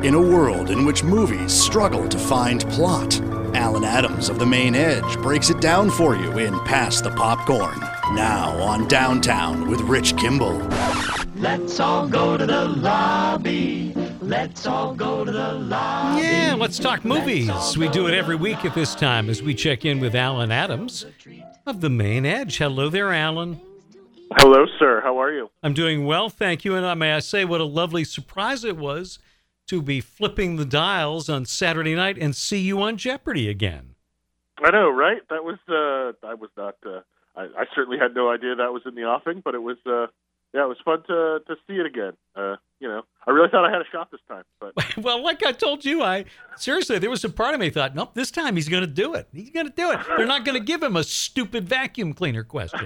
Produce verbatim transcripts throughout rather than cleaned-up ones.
In a world in which movies struggle to find plot, Alan Adams of The Main Edge breaks it down for you in Pass the Popcorn. Now on Downtown with Rich Kimball. Let's all go to the lobby. Let's all go to the lobby. Yeah, let's talk movies. We do it every week at this time as we check in with Alan Adams of The Main Edge. Hello there, Alan. Hello, sir. How are you? I'm doing well, thank you. And uh, may I say what a lovely surprise it was to be flipping the dials on Saturday night and see you on Jeopardy again. I know, right? That was, uh, I was not, uh, I, I certainly had no idea that was in the offing, but it was, uh, yeah, it was fun to to see it again. Uh, you know, I really thought I had a shot this time. But well, like I told you, I seriously, there was a part of me that thought, nope, this time he's going to do it. He's going to do it. They're not going to give him a stupid vacuum cleaner question.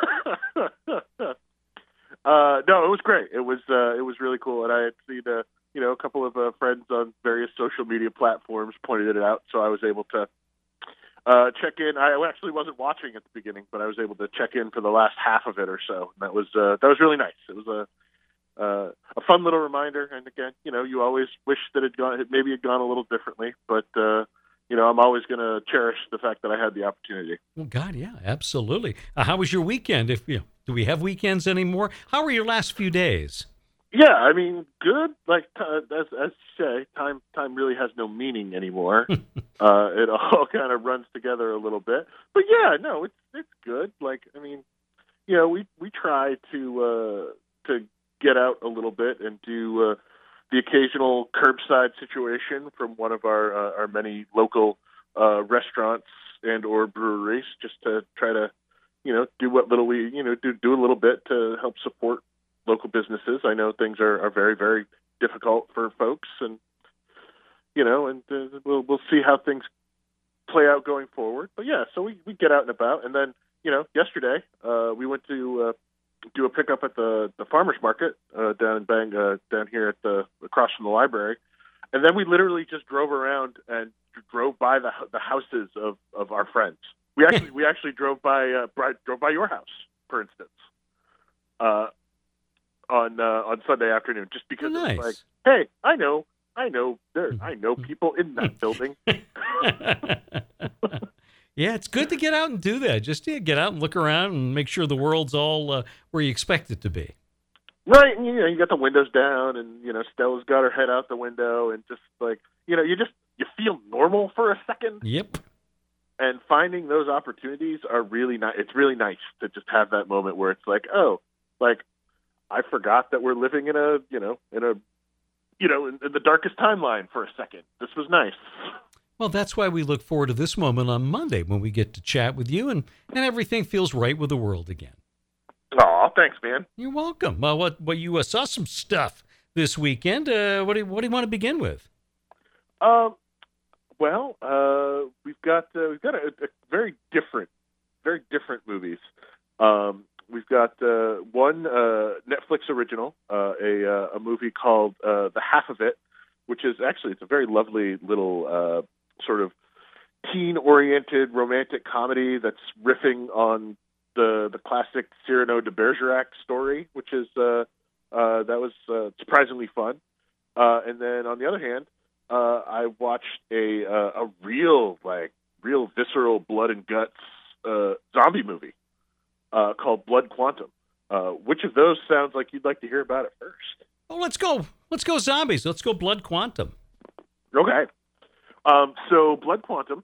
uh, no, it was great. It was uh, it was really cool, and I had seen uh, you know a couple of uh, friends on various social media platforms pointed it out, so I was able to uh, check in. I actually wasn't watching at the beginning, but I was able to check in for the last half of it or so. And that was uh, that was really nice. It was a uh, a fun little reminder. And again, you know, you always wish that it gone it maybe had gone a little differently, but uh, you know, I'm always going to cherish the fact that I had the opportunity. Well, God, yeah, absolutely. Uh, how was your weekend? If you know, do we have weekends anymore? How were your last few days? Yeah, I mean, good. Like uh, as as you say, time time really has no meaning anymore. uh, it all kind of runs together a little bit. But yeah, no, it's it's good. Like I mean, you know, we we try to uh, to get out a little bit and do uh, the occasional curbside situation from one of our uh, our many local uh, restaurants and or breweries, just to try to you know do what little we you know do do a little bit to help support local businesses. I know things are, are very, very difficult for folks, and you know, and uh, we'll we'll see how things play out going forward. But yeah, so we, we get out and about, and then you know, yesterday uh, we went to uh, do a pickup at the, the farmers market uh, down in Bang uh, down here at the across from the library, and then we literally just drove around and drove by the the houses of, of our friends. We actually we actually drove by uh, drove by your house, for instance. Uh, on uh, on Sunday afternoon, just because nice. It's like, hey, I know, I know, there, I know people in that building. Yeah, it's good to get out and do that. Just yeah, get out and look around and make sure the world's all uh, where you expect it to be. Right, and you know, you got the windows down, and you know, Stella's got her head out the window, and just like you know, you just you feel normal for a second. Yep. And finding those opportunities are really nice. It's really nice to just have that moment where it's like, oh, like. I forgot that we're living in a, you know, in a, you know, in, in the darkest timeline for a second. This was nice. Well, that's why we look forward to this moment on Monday when we get to chat with you and, and everything feels right with the world again. Aw, thanks, man. You're welcome. Well, what, what you uh, saw some stuff this weekend. Uh, what do you, what do you want to begin with? Um, well, uh, we've got uh, we've got a, a very different, very different movies. Um. We've got uh, one uh, Netflix original, uh, a, uh, a movie called uh, The Half of It, which is actually it's a very lovely little uh, sort of teen-oriented romantic comedy that's riffing on the the classic Cyrano de Bergerac story, which is uh, uh, that was uh, surprisingly fun. Uh, and then on the other hand, uh, I watched a uh, a real like real visceral blood and guts uh, zombie movie. Uh, called Blood Quantum. Uh, which of those sounds like you'd like to hear about it first? Oh, let's go. Let's go zombies. Let's go Blood Quantum. Okay. Um, so Blood Quantum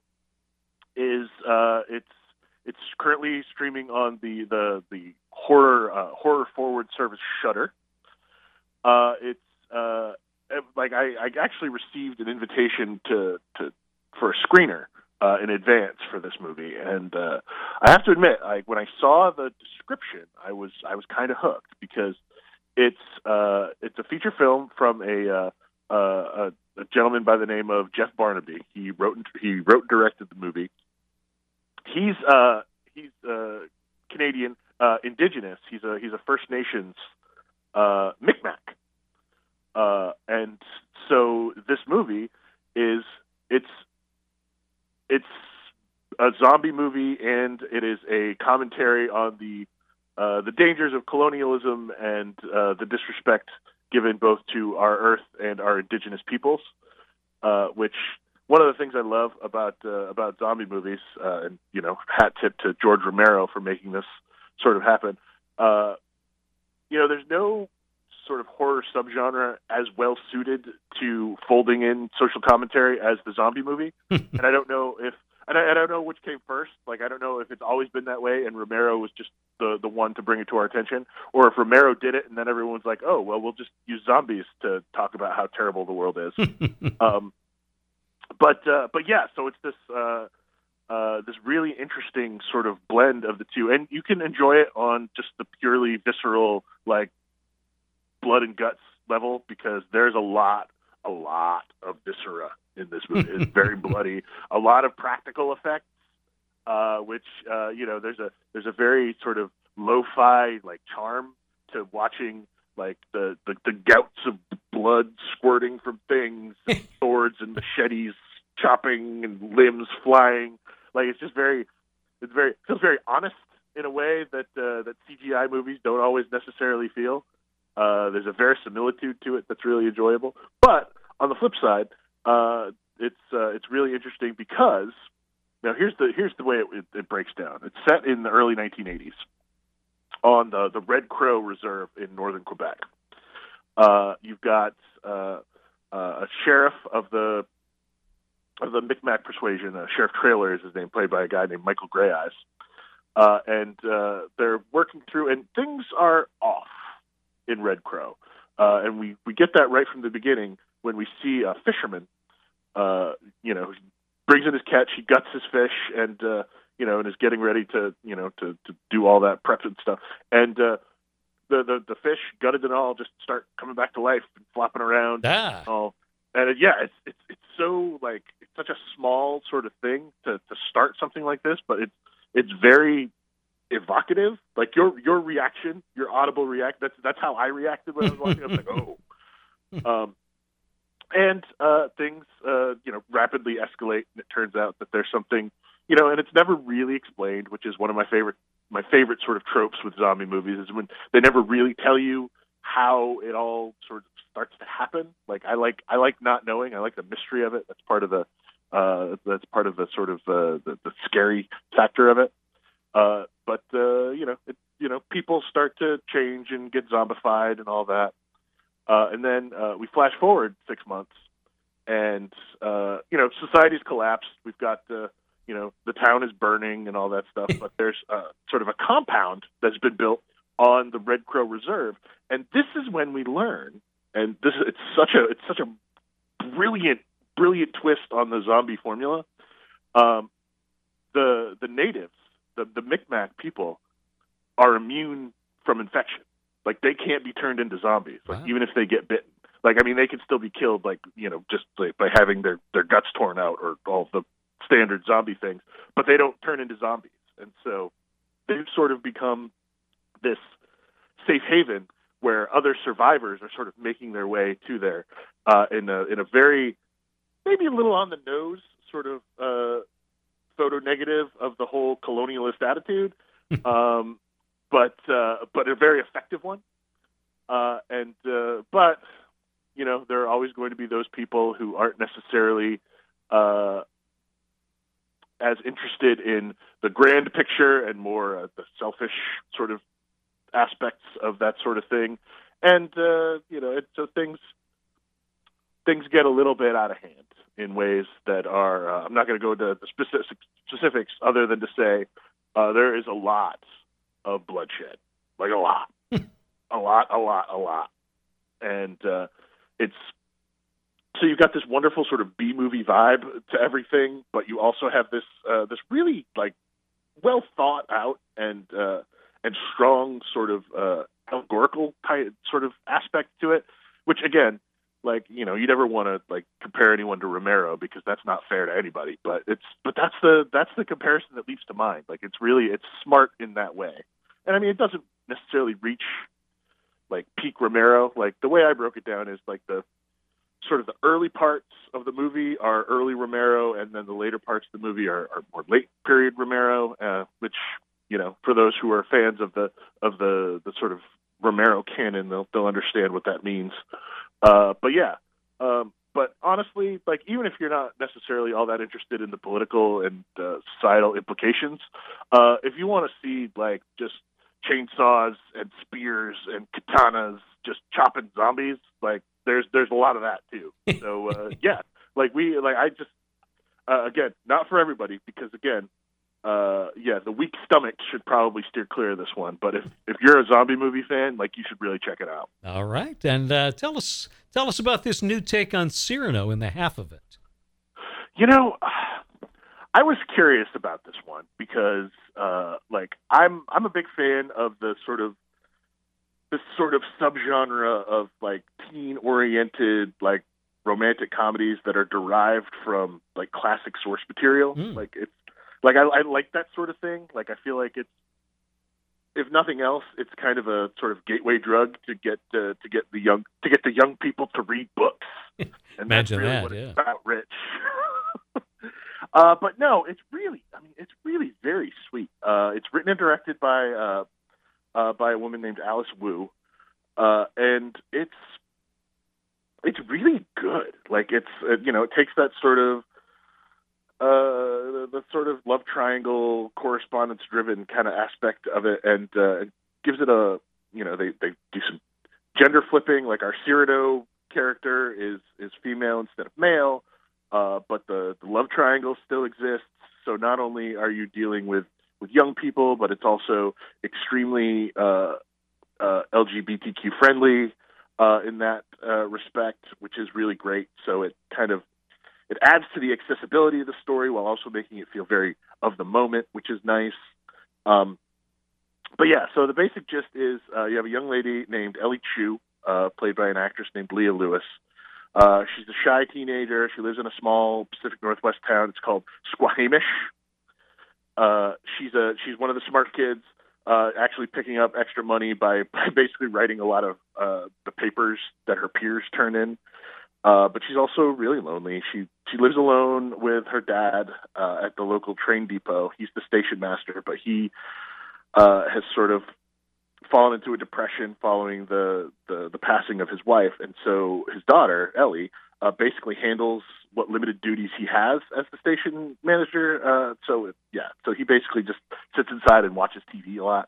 is uh, it's it's currently streaming on the the the horror uh, horror forward service Shudder. Uh, it's uh, like I, I actually received an invitation to to for a screener. Uh, in advance for this movie, and uh, I have to admit, like when I saw the description, I was I was kind of hooked because it's uh, it's a feature film from a, uh, uh, a a gentleman by the name of Jeff Barnaby. He wrote and, he wrote and directed the movie. He's uh, he's uh, Canadian, uh, Indigenous. He's a he's a First Nations uh, Micmac, uh, and so this movie is it's. It's a zombie movie, and it is a commentary on the uh, the dangers of colonialism and uh, the disrespect given both to our Earth and our indigenous peoples, uh, which one of the things I love about uh, about zombie movies, uh, and you know, hat tip to George Romero for making this sort of happen. Uh, you know, there's no sort of horror subgenre as well suited to folding in social commentary as the zombie movie, and I don't know if and I, I don't know which came first. Like, I don't know if it's always been that way, and Romero was just the the one to bring it to our attention, or if Romero did it, and then everyone's like, "Oh, well, we'll just use zombies to talk about how terrible the world is." um, but uh, but yeah, so it's this uh, uh, this really interesting sort of blend of the two, and you can enjoy it on just the purely visceral, like, blood and guts level, because there's a lot, a lot of viscera in this movie. It's very bloody. A lot of practical effects, uh, which uh, you know, there's a there's a very sort of lo-fi like charm to watching like the, the, the gouts of blood squirting from things, and swords and machetes chopping and limbs flying. Like, it's just very, it's very it feels very honest in a way that uh, that C G I movies don't always necessarily feel. Uh, there's a verisimilitude to it that's really enjoyable. But on the flip side, uh, it's uh, it's really interesting because now here's the here's the way it, it, it breaks down. It's set in the early nineteen eighties on the the Red Crow Reserve in northern Quebec. Uh, you've got uh, uh, a sheriff of the of the Micmac persuasion. Uh, Sheriff Trailer is his name, played by a guy named Michael Greyeyes. Uh, and uh, they're working through, and things are off in Red Crow. Uh, and we, we get that right from the beginning when we see a fisherman, uh, you know, brings in his catch, he guts his fish, and, uh, you know, and is getting ready to, you know, to, to do all that prep and stuff. And uh, the, the, the fish, gutted and all, just start coming back to life and flopping around. Ah. And all. And, uh, yeah, it's, it's, it's so, like, it's such a small sort of thing to, to start something like this, but it's, it's very evocative. Like, your your reaction, your audible react, that's that's how I reacted when I was watching. I was like, oh. Um, and uh, things, uh, you know, rapidly escalate, and it turns out that there's something, you know, and it's never really explained, which is one of my favorite my favorite sort of tropes with zombie movies, is when they never really tell you how it all sort of starts to happen. Like, I like I like not knowing. I like the mystery of it. That's part of the uh, that's part of the sort of uh, the, the scary factor of it. Uh, but, uh, you know, it, you know, people start to change and get zombified and all that. Uh, and then uh, we flash forward six months and, uh, you know, society's collapsed. We've got, uh, you know, the town is burning and all that stuff. But there's uh, sort of a compound that's been built on the Red Crow Reserve. And this is when we learn, and this it's such a it's such a brilliant, brilliant twist on the zombie formula. Um, the the natives, The, the Micmac people, are immune from infection. Like, they can't be turned into zombies, like, wow. Even if they get bitten. Like, I mean, they can still be killed, like, you know, just like, by having their, their guts torn out or all the standard zombie things, but they don't turn into zombies. And so they've sort of become this safe haven where other survivors are sort of making their way to there uh, in a in a very, maybe a little on the nose sort of uh, photo negative of the whole colonialist attitude, um, but uh, but a very effective one. Uh, and uh, but you know, there are always going to be those people who aren't necessarily uh, as interested in the grand picture and more uh, the selfish sort of aspects of that sort of thing. And uh, you know, it, so things things get a little bit out of hand in ways that are, uh, I'm not going to go into the specific, specifics other than to say uh, there is a lot of bloodshed, like a lot, a lot, a lot, a lot. And uh, it's, so you've got this wonderful sort of B-movie vibe to everything, but you also have this uh, this really like well thought out and uh, and strong sort of uh, allegorical type sort of aspect to it, which again, like, you know, you never want to like compare anyone to Romero because that's not fair to anybody. But it's but that's the that's the comparison that leaps to mind. Like, it's really it's smart in that way. And I mean, it doesn't necessarily reach like peak Romero. Like, the way I broke it down is like the sort of the early parts of the movie are early Romero, and then the later parts of the movie are, are more late period Romero, uh, which, you know, for those who are fans of the of the the sort of Romero canon, they'll they'll understand what that means. Uh, but yeah, um, but honestly, like even if you're not necessarily all that interested in the political and uh, societal implications, uh, if you want to see like just chainsaws and spears and katanas just chopping zombies, like there's there's a lot of that too. So uh, yeah, like we like I just uh, again not for everybody because again. Uh, yeah, the weak stomach should probably steer clear of this one. But if, if you're a zombie movie fan, like you should really check it out. All right, and uh, tell us tell us about this new take on Cyrano in the half of it. You know, I was curious about this one because, uh, like, I'm I'm a big fan of the sort of this sort of subgenre of like teen oriented like romantic comedies that are derived from like classic source material. Mm. Like it's. Like, I, I like that sort of thing. Like, I feel like it's, if nothing else, it's kind of a sort of gateway drug to get uh, to get the young to get the young people to read books. And Imagine that's really that, what yeah. It's about, Rich. uh, but no, it's really, I mean, it's really very sweet. Uh, it's written and directed by uh, uh, by a woman named Alice Wu, uh, and it's it's really good. Like, it's uh, you know, it takes that sort of Uh, the, the sort of love triangle, correspondence-driven kind of aspect of it, and uh, gives it a, you know, they, they do some gender flipping. Like our Cyrano character is is female instead of male, uh, but the, the love triangle still exists. So not only are you dealing with, with young people, but it's also extremely uh, uh, L G B T Q friendly uh, in that uh, respect, which is really great. So it kind of It adds to the accessibility of the story while also making it feel very of the moment, which is nice. Um, but yeah, so the basic gist is uh, you have a young lady named Ellie Chu, uh, played by an actress named Leah Lewis. Uh, she's a shy teenager. She lives in a small Pacific Northwest town. It's called Squamish. Uh, she's a she's one of the smart kids, uh, actually picking up extra money by, by basically writing a lot of uh, the papers that her peers turn in. Uh, but she's also really lonely. She she lives alone with her dad uh, at the local train depot. He's the station master, but he uh, has sort of fallen into a depression following the, the, the passing of his wife. And so his daughter, Ellie, uh, basically handles what limited duties he has as the station manager. Uh, so, yeah, so he basically just sits inside and watches T V a lot.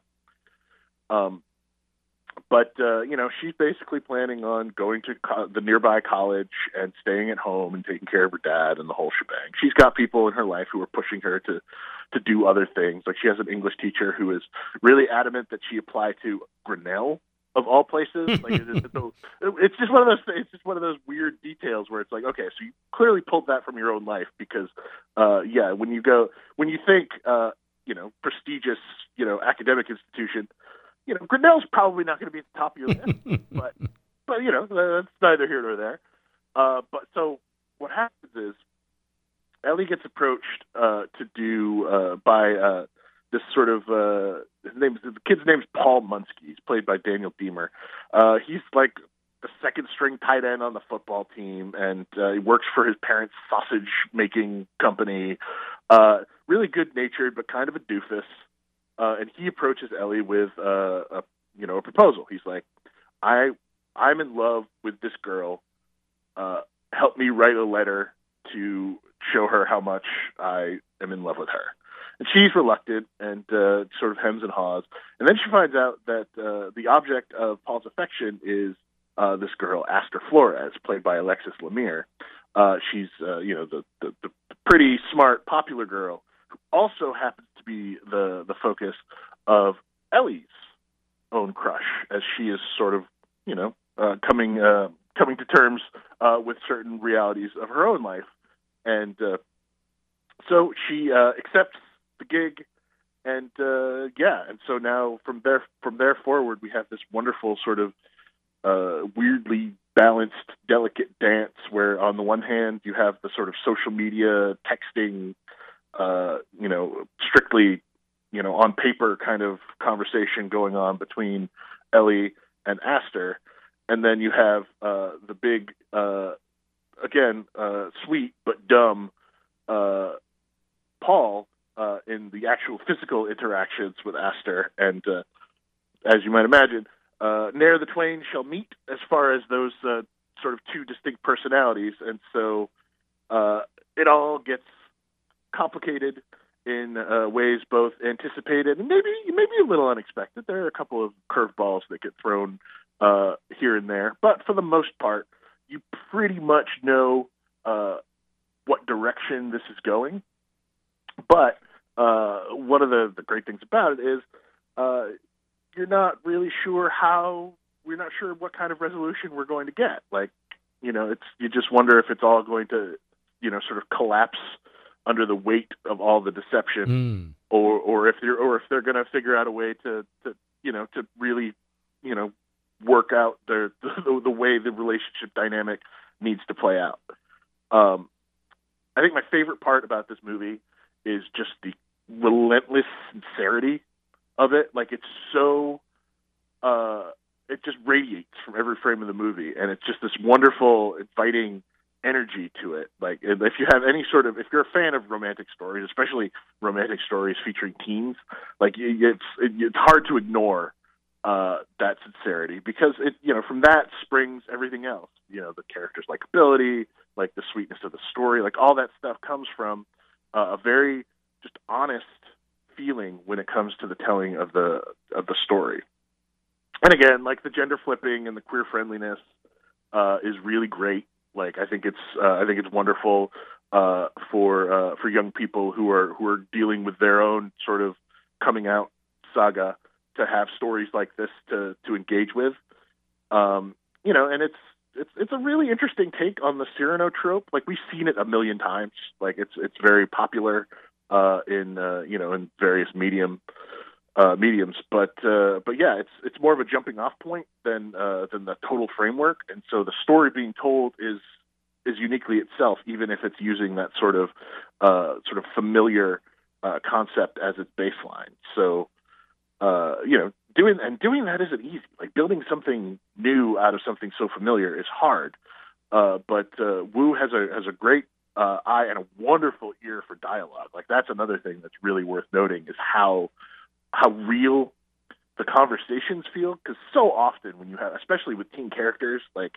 Um. But, uh, you know, she's basically planning on going to co- the nearby college and staying at home and taking care of her dad and the whole shebang. She's got people in her life who are pushing her to, to do other things. Like she has an English teacher who is really adamant that she apply to Grinnell, of all places. Like it, it, it's just one of those it's just one of those weird details where it's like, okay, so you clearly pulled that from your own life because, uh, yeah, when you go, when you think, uh, you know, prestigious, you know, academic institution, you know, Grinnell's probably not going to be at the top of your list, but, but you know, that's neither here nor there. Uh, but so what happens is Ellie gets approached uh, to do uh, by uh, this sort of uh, his name. The kid's name's Paul Munsky. He's played by Daniel Deemer. Uh, he's like the second string tight end on the football team, and uh, he works for his parents' sausage making company. Uh, really good natured, but kind of a doofus. Uh, and he approaches Ellie with uh, a you know a proposal. He's like, I I'm in love with this girl. Uh, help me write a letter to show her how much I am in love with her. And she's reluctant and uh, sort of hems and haws. And then she finds out that uh, the object of Paul's affection is uh, this girl, Aster Flores, played by Alexis Lemire. Uh, she's uh, you know the, the the pretty smart, popular girl who also happens to be the the focus of Ellie's own crush, as she is sort of you know uh, coming uh, coming to terms uh, with certain realities of her own life, and uh, so she uh, accepts the gig, and uh, yeah, and so now from there from there forward, we have this wonderful sort of uh, weirdly balanced, delicate dance where on the one hand you have the sort of social media texting, uh, you know, strictly, you know, on paper kind of conversation going on between Ellie and Aster. And then you have uh, the big, uh, again, uh, sweet but dumb uh, Paul uh, in the actual physical interactions with Aster. And uh, as you might imagine, uh, ne'er the twain shall meet as far as those uh, sort of two distinct personalities, and so uh, it all gets complicated in uh, ways both anticipated and maybe maybe a little unexpected. There are a couple of curveballs that get thrown uh, here and there, but for the most part, you pretty much know uh, what direction this is going. But uh, one of the, the great things about it is uh, you're not really sure how, we're not sure what kind of resolution we're going to get. Like, you know, it's you just wonder if it's all going to, you know, sort of collapse under the weight of all the deception, Mm. or or if they're or if they're going to figure out a way to, to you know to really you know work out their the, the way the relationship dynamic needs to play out. Um, I think my favorite part about this movie is just the relentless sincerity of it. Like, it's so uh, it just radiates from every frame of the movie, and it's just this wonderful, inviting energy to it. Like, if you have any sort of, if you're a fan of romantic stories, especially romantic stories featuring teens, like, it's it's hard to ignore uh, that sincerity, because it, you know, from that springs everything else. You know, the character's likability, like the sweetness of the story, like all that stuff comes from uh, a very just honest feeling when it comes to the telling of the of the story. And again, like, the gender flipping and the queer friendliness uh, is really great. Like, I think it's uh, I think it's wonderful uh, for uh, for young people who are who are dealing with their own sort of coming out saga to have stories like this to to engage with. Um, you know, and it's it's it's a really interesting take on the Cyrano trope. Like, we've seen it a million times. Like, it's it's very popular uh, in uh, you know in various medium. Uh, mediums, but uh, but yeah, it's it's more of a jumping off point than uh, than the total framework, and so the story being told is is uniquely itself, even if it's using that sort of uh, sort of familiar uh, concept as its baseline. So uh, you know, doing and doing that isn't easy. Like, building something new out of something so familiar is hard, uh, but uh, Wu has a has a great uh, eye and a wonderful ear for dialogue. Like, that's another thing that's really worth noting, is how how real the conversations feel, because so often when you have, especially with teen characters, like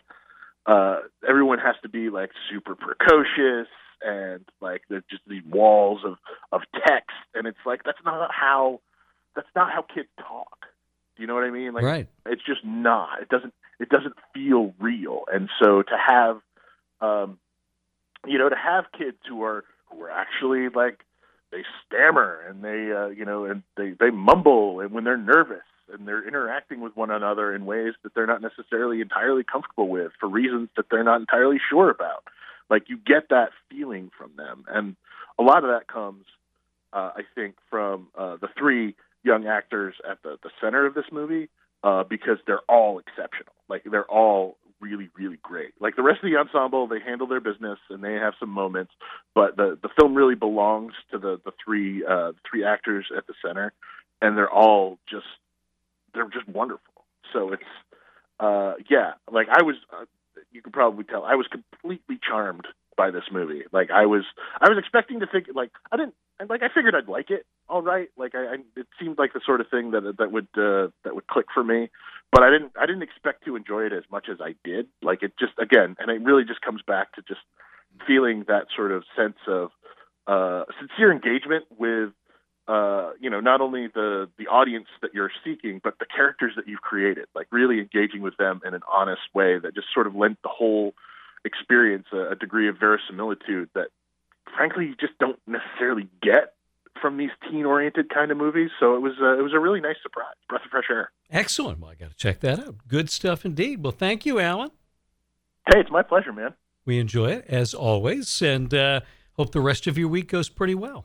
uh, everyone has to be like super precocious, and like there's just these walls of, of text, and it's like, that's not how that's not how kids talk. Do you know what I mean? Like, Right. It's just not. It doesn't it doesn't feel real, and so to have um, you know to have kids who are who are actually like, they stammer and they, uh, you know, and they, they mumble, and when they're nervous, and they're interacting with one another in ways that they're not necessarily entirely comfortable with for reasons that they're not entirely sure about. Like, you get that feeling from them. And a lot of that comes, uh, I think, from uh, the three young actors at the, the center of this movie, uh, because they're all exceptional. Like, they're all really, really great. Like, the rest of the ensemble, they handle their business and they have some moments, but the, the film really belongs to the, the three uh, three actors at the center, and they're all just, they're just wonderful. So it's, uh, yeah, like, I was, uh, you can probably tell, I was completely charmed by this movie. Like, I was, I was expecting to think, like, I didn't, like, I figured I'd like it, all right. Like, I, I it seemed like the sort of thing that that would uh, that would click for me. But I didn't I didn't expect to enjoy it as much as I did. Like, it just, again, and it really just comes back to just feeling that sort of sense of uh, sincere engagement with, uh, you know, not only the, the audience that you're seeking, but the characters that you've created. Like, really engaging with them in an honest way that just sort of lent the whole experience a, a degree of verisimilitude that, frankly, you just don't necessarily get from these teen-oriented kind of movies. So it was uh, it was a really nice surprise, breath of fresh air. Excellent. Well, I got to check that out. Good stuff indeed. Well, thank you, Alan. Hey, it's my pleasure, man. We enjoy it, as always, and uh, hope the rest of your week goes pretty well.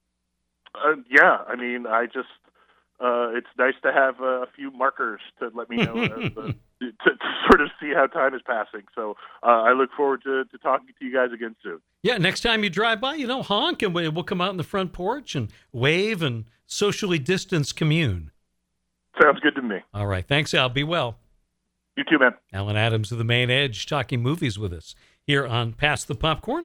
Uh, yeah, I mean, I just, uh, it's nice to have uh, a few markers to let me know, uh, the, to, to sort of see how time is passing. So uh, I look forward to, to talking to you guys again soon. Yeah, next time you drive by, you know, honk, and we- we'll come out in the front porch and wave and socially distance commune. Sounds good to me. All right. Thanks, Al. Be well. You too, man. Alan Adams of The Main Edge talking movies with us here on Pass the Popcorn.